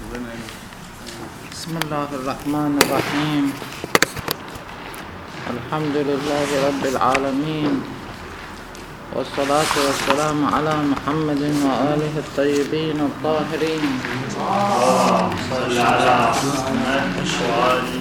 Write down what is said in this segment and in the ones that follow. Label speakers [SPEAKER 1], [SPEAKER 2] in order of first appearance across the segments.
[SPEAKER 1] بسم الله الرحمن الرحيم. الحمد لله رب العالمين، والصلاة والسلام على محمد وآله الطيبين الطاهرين.
[SPEAKER 2] صل على محمد وآله.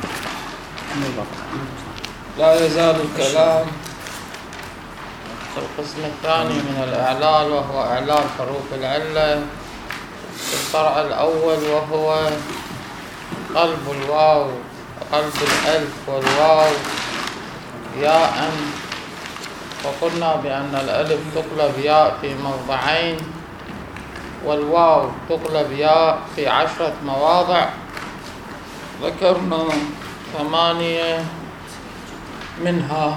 [SPEAKER 1] لا يزال الكلام في القسم الثاني من الإعلال، وهو إعلال حروف العلة في الفرع الأول، وهو قلب الواو، قلب الألف والواو ياء. وقلنا بأن الألف تقلب ياء في موضعين، والواو تقلب ياء في 10 مواضع. ذكرنا 8 منها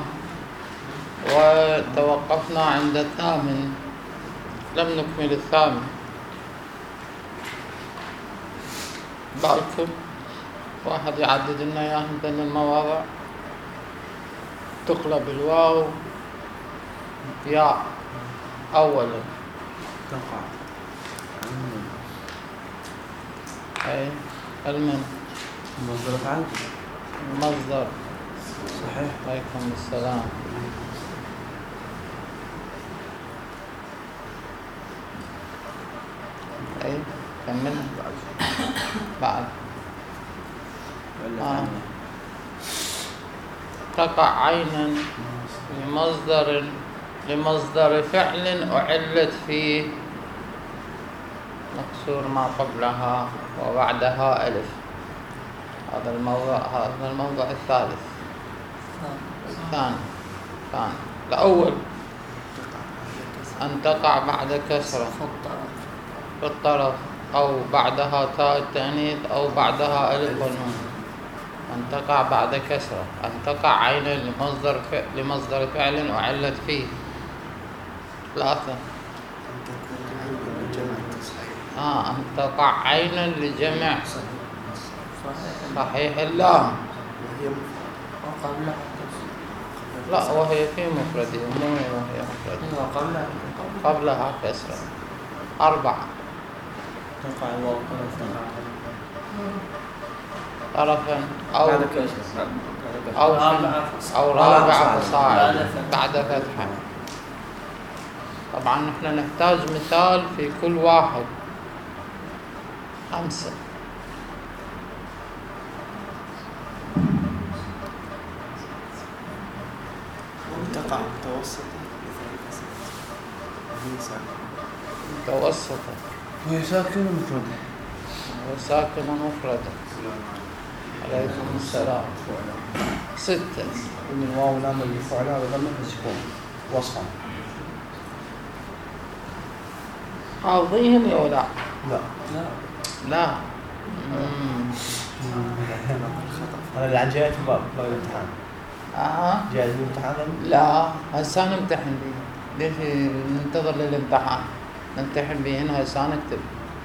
[SPEAKER 1] وتوقفنا عند 8، لم نكمل 8. بالكم واحد يعدد لنا اياها بين المواضع. تقلب الواو ياء اولا،
[SPEAKER 2] تقع
[SPEAKER 1] اي المن
[SPEAKER 2] مصدر فعل
[SPEAKER 1] مصدر.
[SPEAKER 2] صحيح.
[SPEAKER 1] عليكم السلام. اي كمل بعد. تقع عينا لمصدر فعل أعلت فيه مكسور ما قبلها وبعدها ألف. هذا الموضع الثالث. الثاني الأول أن تقع بعد كسرة في الطرف، أو بعدها تاء التأنيث، أو بعدها ألف ونون. أن تقع بعد كسرة. أن تقع عينا لمصدر فعل أعلت فيه. 3. أن تقع عينا لجمع صحيح اللام. لا، وهي في مفرده، مو وهي مفرده، قبلها كسرة. 4.
[SPEAKER 2] تقع الواو
[SPEAKER 1] طرفا أو رابعة فصاعدا بعد فتحة. طبعا نحن نحتاج مثال في كل واحد. 5.
[SPEAKER 2] تقع
[SPEAKER 1] متوسطة.
[SPEAKER 2] وهي ساكنة مفردة.
[SPEAKER 1] وساكنة مفردة. عليكم السلام. 6.
[SPEAKER 2] من الواو لام الفعلاء وضمن السكون وصفا.
[SPEAKER 1] حافظيهن يا لا؟ لا.
[SPEAKER 2] أنا اللي عن جاي في باب الامتحان. جاي الامتحان.
[SPEAKER 1] لا، هسه نمتحن به. ليش ننتظر للامتحان؟ نمتحن به هنا هسه نكتب.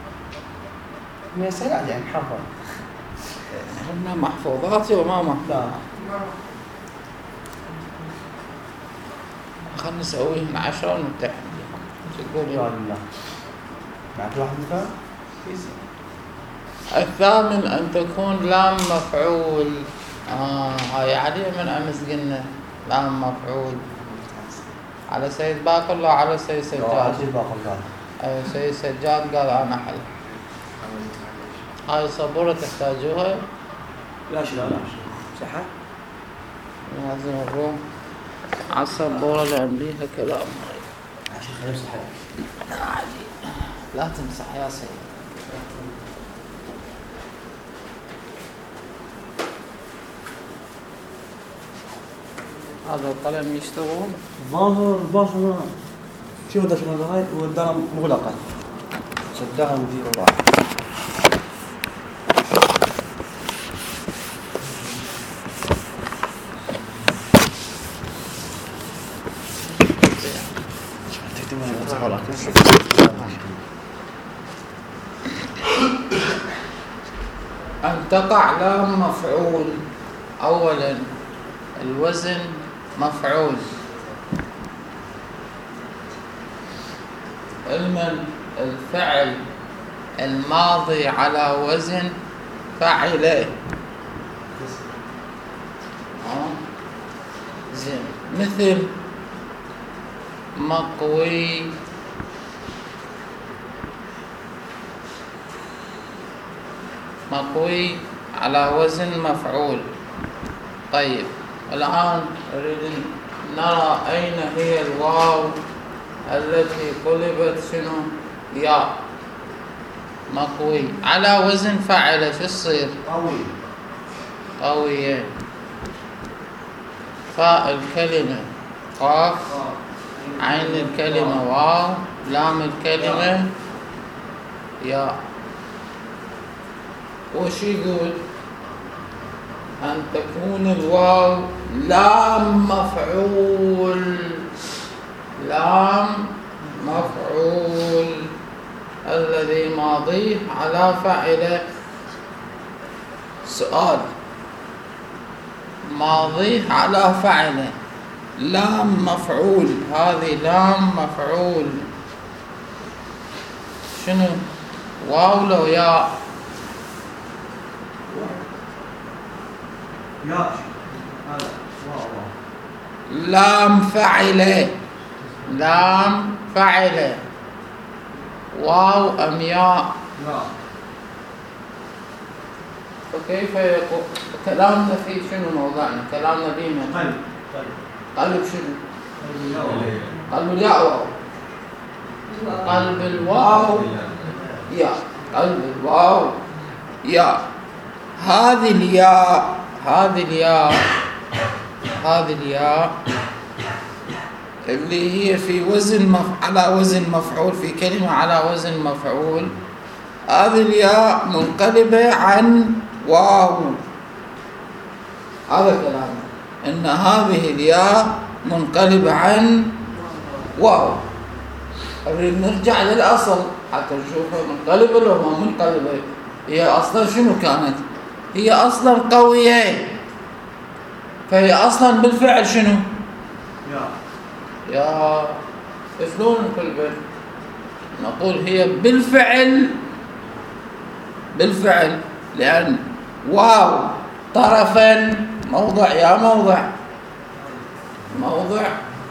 [SPEAKER 2] من سهل يعني حفظ.
[SPEAKER 1] هنا محفوظات يا ماما.
[SPEAKER 2] لا.
[SPEAKER 1] خلنا نسويهن 10 ونمتحن بهم. شو تقول يا
[SPEAKER 2] الله؟ معك واحد مثال؟
[SPEAKER 1] 8 أن تكون لام مفعول. هاي علي من أمس قلنا لام مفعول. على سيد باقر لا على سيد سجاد؟
[SPEAKER 2] سيد باقر قال.
[SPEAKER 1] أيوة سيد سجاد قال أنا حل. هاي صبورة تحتاجوها؟
[SPEAKER 2] لا صحة؟
[SPEAKER 1] لازم نروح على الصبورة لأن بيها كلام.
[SPEAKER 2] عشان خلينا صحة.
[SPEAKER 1] عادي، لا تمسح يا سيد. هذا القلم يشتغل؟
[SPEAKER 2] ظاهر شوف ده شنو هاي والدار مغلقة. صدقها مدير الله.
[SPEAKER 1] أن تقع لام مفعول. أولا الوزن مفعول. المن الفعل الماضي على وزن فعل. زين، مثل مقوي، مقوي على وزن مفعول. طيب الآن نريد نرى أين هي الواو التي قلبت شنو؟ ياء. مقوي على وزن فعل، شو تصير؟
[SPEAKER 2] قوي.
[SPEAKER 1] قوية. فاء الكلمة قاف، عين الكلمة واو، لام الكلمة ياء. وش يقول؟ أن تكون الواو لام مفعول، لام مفعول الذي ماضيه على فاعله. سؤال، ماضيه على فاعله، لام مفعول، هذه لام مفعول شنو؟ واو لو ياء؟
[SPEAKER 2] ياء. هذا واو.
[SPEAKER 1] لام فعله، لام فعله، واو أم ياء؟
[SPEAKER 2] ياء.
[SPEAKER 1] فكيف يقول كلامنا فيه شنو موضوعنا؟ كلامنا بينا
[SPEAKER 2] قلب.
[SPEAKER 1] قلب شنو؟ قلب الياء واو. قلب الواو ياء، قلب الواو ياء. هذه الياء، هذه الياء، هذه الياء اللي هي في وزن على وزن مفعول، في كلمة على وزن مفعول، هذه الياء منقلبة عن واو. هذا كلامنا، إن هذه الياء منقلبة عن واو. نريد نرجع للأصل حتى نشوفها منقلبة لو ما منقلبة. هي أصلا شنو كانت؟ هي أصلا قوية، فهي أصلا بالفعل شنو؟ يا شلون نقول؟ نقول هي بالفعل، بالفعل، لأن واو طرفا موضع، يا موضع، موضع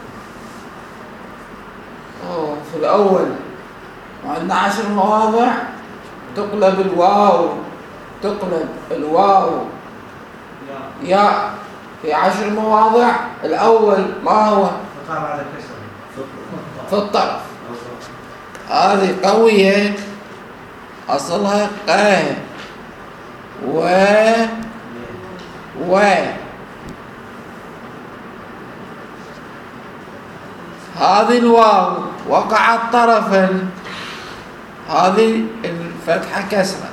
[SPEAKER 1] في الأول، وعندنا 10 مواضع تقلب الواو، تقلب الواو يا في 10 مواضع. الأول ما هو؟ في الطرف. هذه قوية أصلها ق و هذه الواو وقعت طرفا، هذه الفتحة كسرة،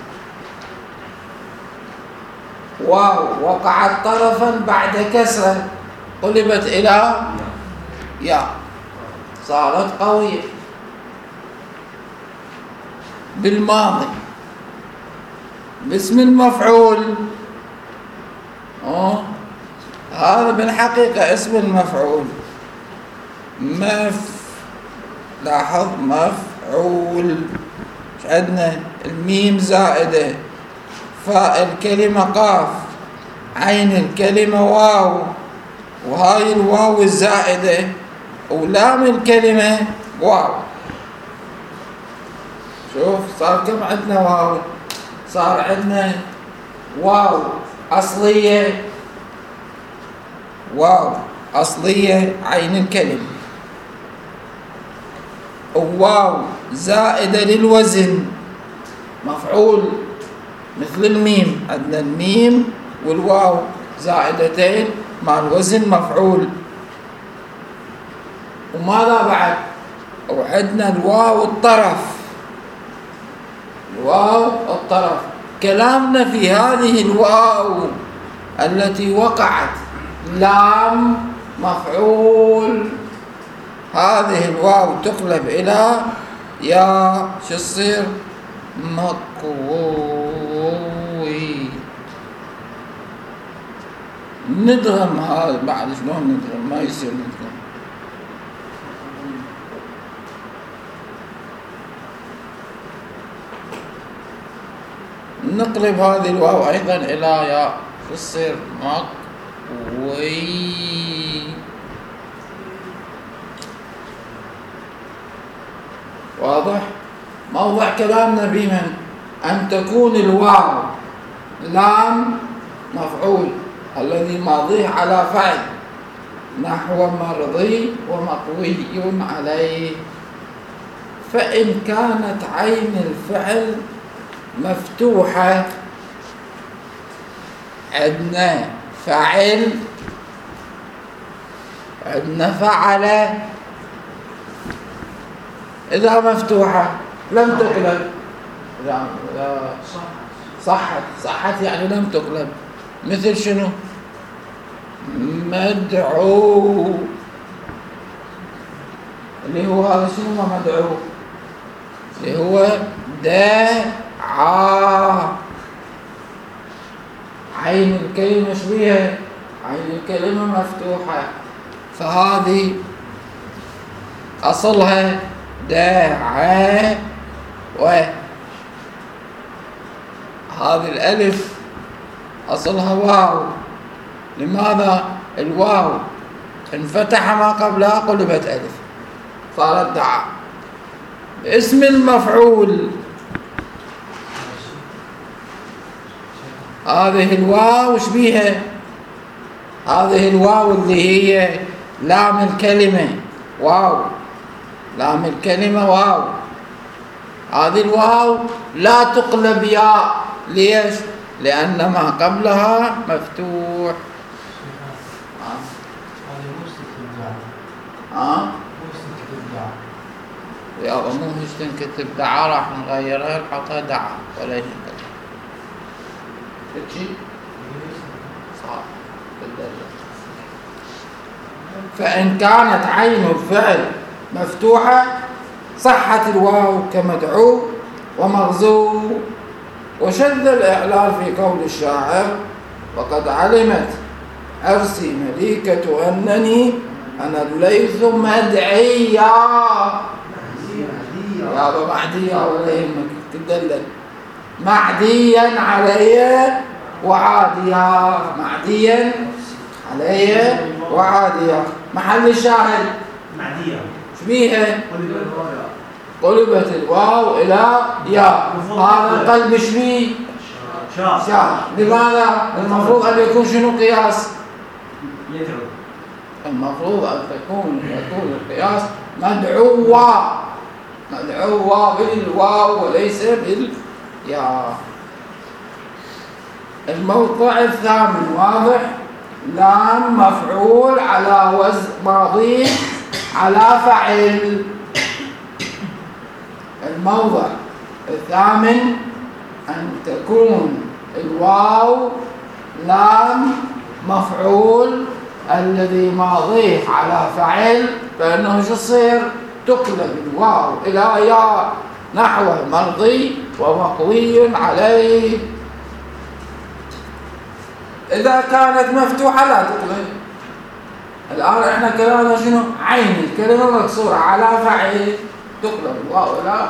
[SPEAKER 1] واو وقعت طرفا بعد كسرة قلبت إلى ياء، صارت قوية بالماضي باسم المفعول. هذا بالحقيقة اسم المفعول. لاحظ مفعول، عندنا الميم زائدة، فاء الكلمة قاف، عين الكلمة واو، وهاي الواو الزائدة، ولام الكلمة واو. شوف صار كم عندنا واو؟ صار عندنا واو أصلية، واو أصلية عين الكلمة، وواو زائدة للوزن مفعول مثل الميم. عندنا الميم والواو زائدتين مع الوزن مفعول. وماذا بعد؟ وعندنا الواو الطرف، الواو الطرف. كلامنا في هذه الواو التي وقعت لام مفعول، هذه الواو تقلب إلى يا، شو تصير؟ مقوي. ندغم هذا بعد، شلون ندغم؟ ما يصير ندغم. نقلب هذه الواو أيضا إلى ياء تصير مقوي. واضح؟ موضع كلامنا بمن؟ أن تكون الواو لام مفعول الذي ماضيه على فعل نحو مرضي ومقوي عليه. فإن كانت عين الفعل مفتوحة، عندنا فعل، عندنا فعل، إذا مفتوحة لم تقلب، لا صحت يعني لم تقلب. مثل شنو؟ مدعو، اللي هو هذا شنو ما مدعو؟ اللي هو دعا. عين الكلمة شبيهة، عين الكلمة مفتوحة، فهذه أصلها دعا، وهذه الألف أصلها واو. لماذا؟ الواو انفتح ما قبلها قلبت ألف صارت دعا. اسم المفعول هذه الواو وش بيها؟ هذه الواو اللي هي لام الكلمة، واو لام الكلمة واو. هذه الواو لا تقلب ياء. ليش؟ لأن ما قبلها مفتوح. يا مو مش تنكتب دعا، راح نغيرها نحطها دعا ولا يهمك. تجي صعب. فإن كانت عين الفعل مفتوحة صحت الواو كمدعو ومغزو. وشذ الإعلال في قول الشاعر: وقد علمت عرسي مليكة أنني أنا الليث مدعيا. يا أبا معديا ولا يهمك تدلل. معديا علي وعاديا، معديا علي وعاديا. محل الشاهد
[SPEAKER 3] معدية
[SPEAKER 1] شبيها؟ قلبت الواو إلى ياء. هذا القلب شبيه؟ شاء. لماذا؟ المفروض أن يكون شنو قياس؟ المفروض أن يكون القياس مدعوة بالواو وليس بالياء. الموضع الثامن واضح؟ لام مفعول على وزن ماضي على فعل. الموضع الثامن أن تكون الواو لام مفعول الذي ماضيه على فعل، فإنه شو يصير؟ تقلب الواو إلى ياء نحو مرضي ومقوي عليه. إذا كانت مفتوحة لا تقلب. الآن إحنا كلامنا شنو؟ عين الكلمة مكسورة على فعل تقلب الواو إلى.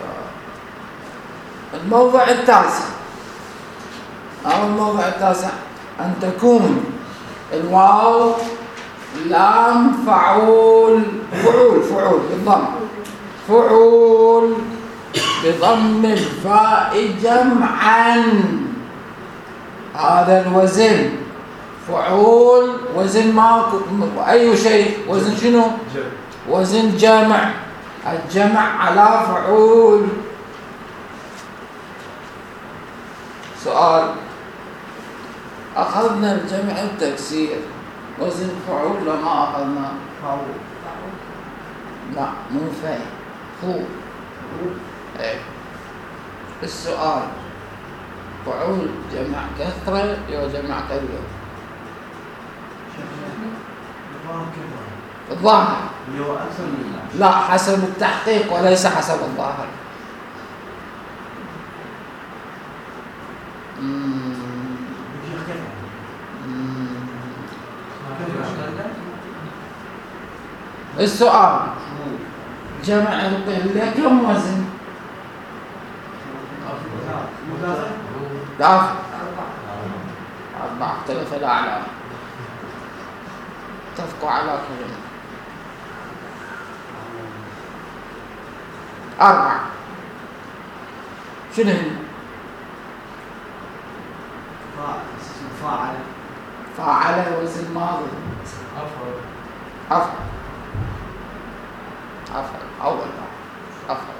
[SPEAKER 1] الموضع التاسع، أو الموضع التاسع أن تكون الواو لام فعول، فعول بالضم، فعول بضم الفاء جمعا. هذا الوزن فعول وزن ماكو أي شيء، وزن شنو؟ وزن جمع. الجمع على فعول. سؤال: أخذنا الجمع التكسير وزن فعول ولا ما أخذنا؟ فعول. لا مو فاء، فوق. ايه. السؤال: فعول جمع كثرة يو جمع قلة؟ الظاهر. لا، حسب التحقيق وليس حسب الظاهر. السؤال: جمع القلة كم وزن؟ دافع 4 اختلف الأعلام اتفقوا على كلمة 4 شنو هي؟ فاعل وزن ماضي أفعل أول أفعل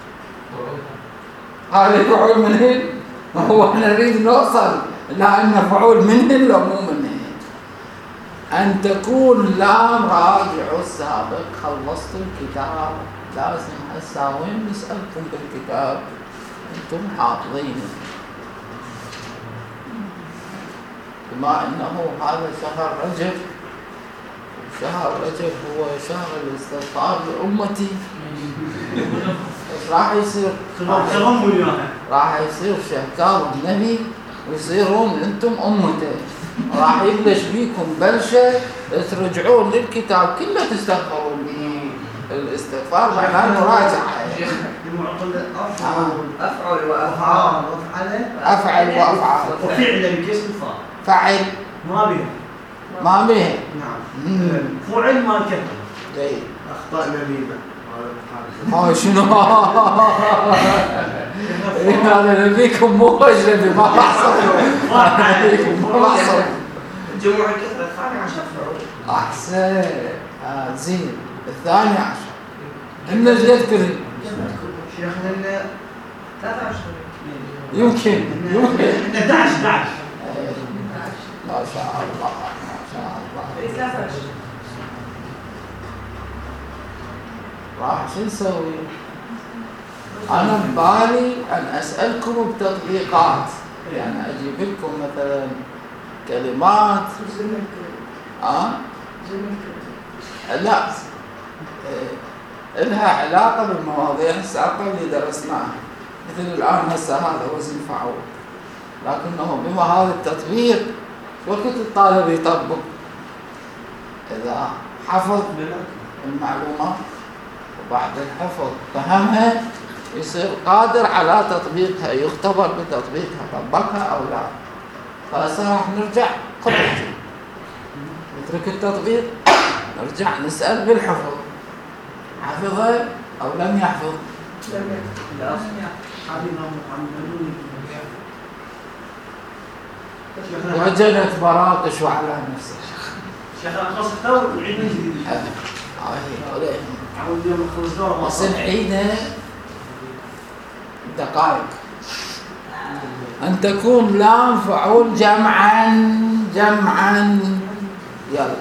[SPEAKER 1] هذا فعول منهن. هو احنا نريد نوصل لأن فعول منهن لو مو منهن. أن تكون لام راجع السابق. خلصت الكتاب لازم هسه وين نسألكم بالكتاب أنتم حافظينه، بما أنه هذا شهر رجب. شهر رجب هو شهر الاستغفار لأمتي. راح يصير شهكار النبي ويصيرون أنتم أمته. راح يبلش بيكم بلشة ترجعون للكتاب كله تستغفرون به. الاستغفار معناه مراجعة.
[SPEAKER 3] أفعل وأفعال
[SPEAKER 1] أفعل وأفعال
[SPEAKER 2] وفعلا كيف الفاعل؟
[SPEAKER 1] فعل ما به.
[SPEAKER 2] نعم. فعل ما كتب.
[SPEAKER 1] جيد.
[SPEAKER 2] أخطاء نبيبة.
[SPEAKER 1] شنو هذا نبيكم مو أجنبي ما بحصل.
[SPEAKER 3] جموع الكثرة 12
[SPEAKER 1] أحسن. زين. 12 النجد يذكري
[SPEAKER 3] شيخنا 13
[SPEAKER 1] يمكن
[SPEAKER 2] 11
[SPEAKER 1] ما شاء الله ما شاء الله.
[SPEAKER 3] 13
[SPEAKER 1] راح شو نسوي؟ أنا ببالي أن أسألكم بتطبيقات، يعني أجيب لكم مثلا كلمات لا لها علاقة بالمواضيع السابقة اللي درسناها، مثل الآن هسه هذا وزن فعول، لكنه بما هذا التطبيق وقت الطالب يطبق إذا حفظ المعلومات وبعد الحفظ فهمها يصير قادر على تطبيقها، يختبر بتطبيقها طبقها أو لا. فهسه راح نرجع قبل نترك التطبيق نرجع نسأل بالحفظ، حفظه أو لم يحفظ؟ وجدت براقش وعلى نفسه.
[SPEAKER 2] شيخ أخلص الدور وعيد من جديد. عاود يوم نخلص دور.
[SPEAKER 1] وسنعيدها دقائق. أن تكون لام فعول جمعا يلا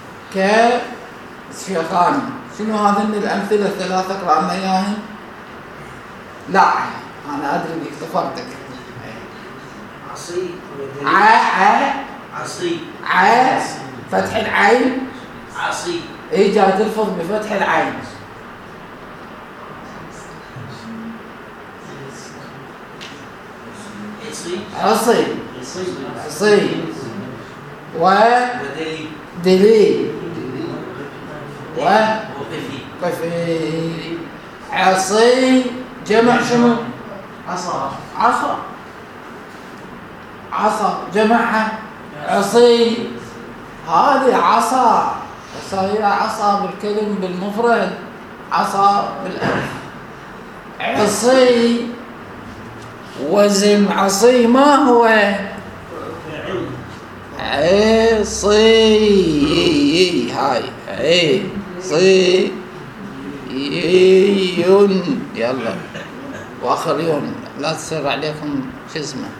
[SPEAKER 1] كشيخان. شنو هذين الأمثلة الثلاثة قرأنا إياها؟ لا أنا أدري إنك اختفرتك.
[SPEAKER 3] عصي
[SPEAKER 1] عصي فتح العين
[SPEAKER 3] عصي
[SPEAKER 1] إيه جاي تلفظ بفتح العين. عصي ودلي وقفي. عصي جمع شنو؟ عصا جمعها عصي. هذه عصا هي عصا بالكلم بالمفرد، عصا بالألف. عصي وزن عصي ما هو؟ عصي. هاي صي يلا واخر يوم لا تصير عليكم شو اسمه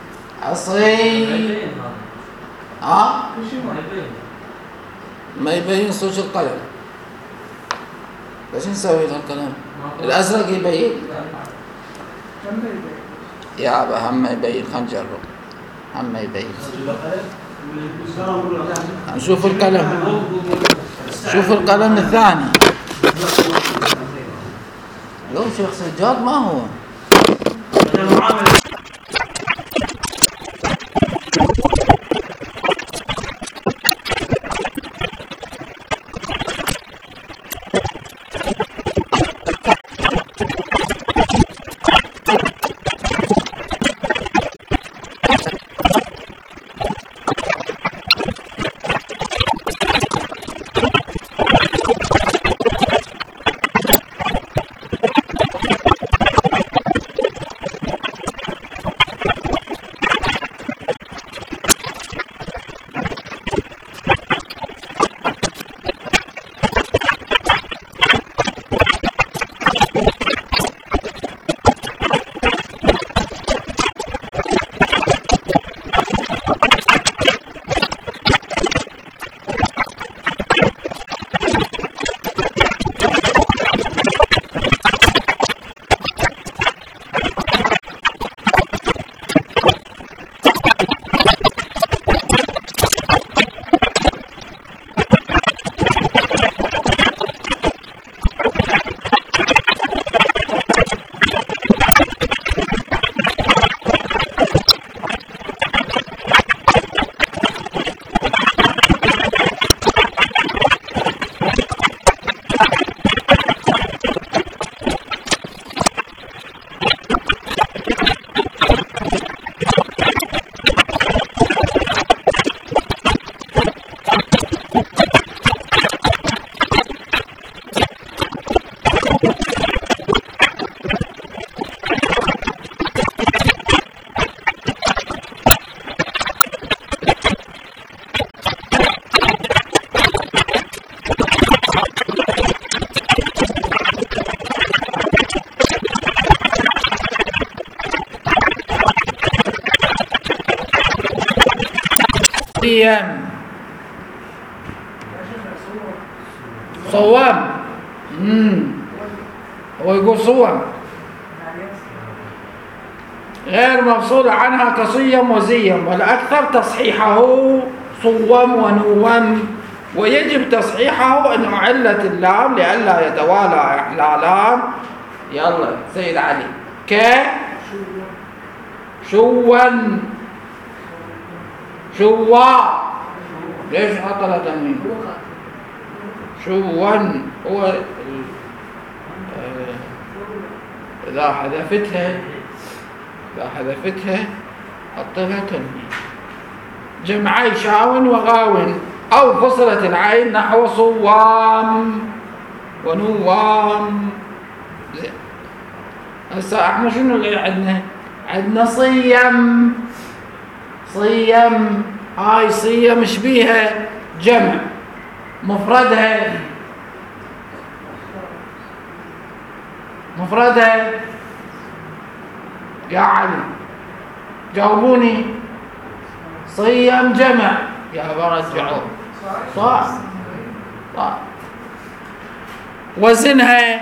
[SPEAKER 1] عصي. ما يبين صوت القلم. بس نسوي القلم الازرق يبين يا ابا هم يبين. خلينا نجرب هم يبين. نشوف القلم، شوف القلم الثاني. لو شيخ سجاد ما هو صيم صوم. هو يقول صوم غير مفصول عنها كصيم وزيم، والأكثر تصحيحه صوم ونوم، ويجب تصحيحه إن علت اللام لئلا يتوالى إحلالان. يلا سيد علي. شون شوا، ليش حط لها تنوين؟ شون هو إذا حذفتها حط لها تنوين. جمعي شاون وغاون، أو فصلت العين نحو صوام ونوام. زين. هسه احنا شنو اللي عندنا؟ عندنا صيم. هاي صيم ايش بيها؟ جمع. مفردها يا علي جاوبوني. صيم جمع يا برجعوا. صح. وزنها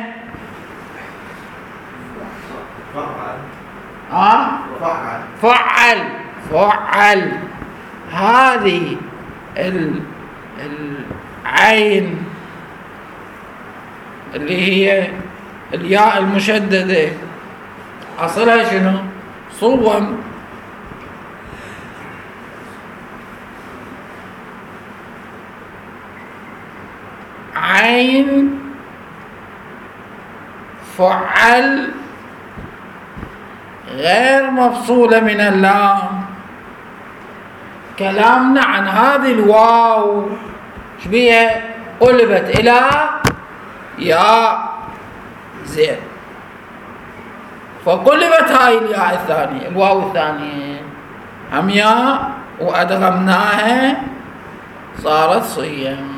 [SPEAKER 1] فعل. هذه العين اللي هي الياء المشددة أصلها شنو؟ صوم. عين فعل غير مفصولة من اللام. كلامنا عن هذه الواو ايش بيها؟ قلبت إلى ياء. زين. فقلبت هاي الياء الثانية، الواو الثانية هم ياء، وأدغمناها صارت صيام.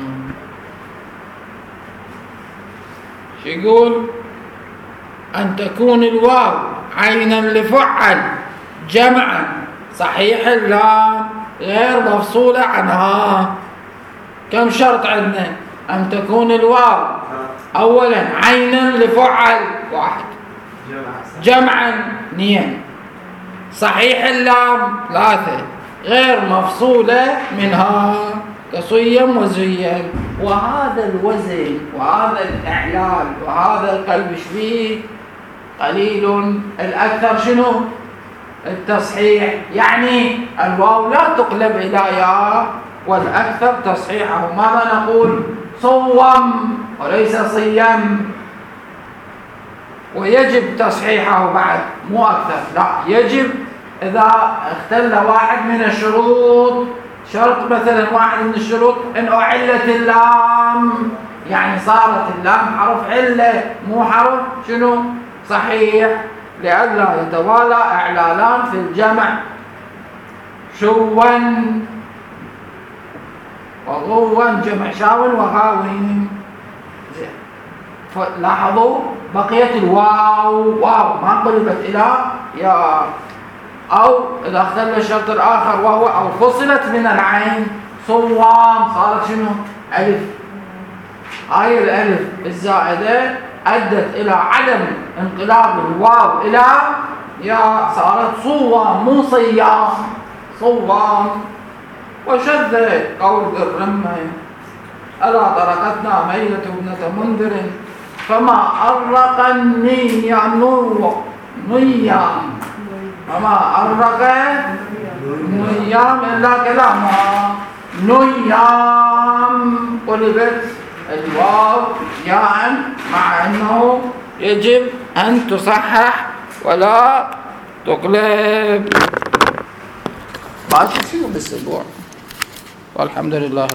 [SPEAKER 1] شو يقول؟ أن تكون الواو عينا لفعل جمعا صحيح اللام غير مفصولة عنها. كم شرط عندنا؟ أن تكون الواو أولا عينا لفعل 1، جمعا 2، صحيح اللام 3، غير مفصولة منها كصيم وزيم. وهذا الوزن وهذا الإعلال وهذا القلب فيه قليل. الأكثر شنو؟ التصحيح، يعني الواو لا تقلب إلى ياء، والأكثر تصحيحه. ماذا نقول؟ صوم وليس صيم. ويجب تصحيحه بعد، مو أكثر، لا يجب إذا اختل واحد من الشروط. شرط مثلا واحد من الشروط إن أعلت اللام، يعني صارت اللام حرف علة مو حرف شنو؟ صحيح، لئلا يتوالى إعلالان في الجمع. شون وغون جمع شاون وغاوين. لاحظوا بقيت الواو ما قلبت إلى يا، أو إذا اختل الشرط الآخر وهو أو فصلت من العين صوام صارت شنو؟ ألف. هاي الألف الزائدة أدت إلى عدم انقلاب الواو إلى يا، صارت صوام مو صيام، صوام. وشذ قول الرمة ألا طرقتنا ميلة ابنة منذر فما أرق النيام فما أرق نيام إلا كلامها نيام. قلبت الواو ياء، مع أنه يجب أن تصحح ولا تقلب. ماشي شنو بالأسبوع، والحمد لله.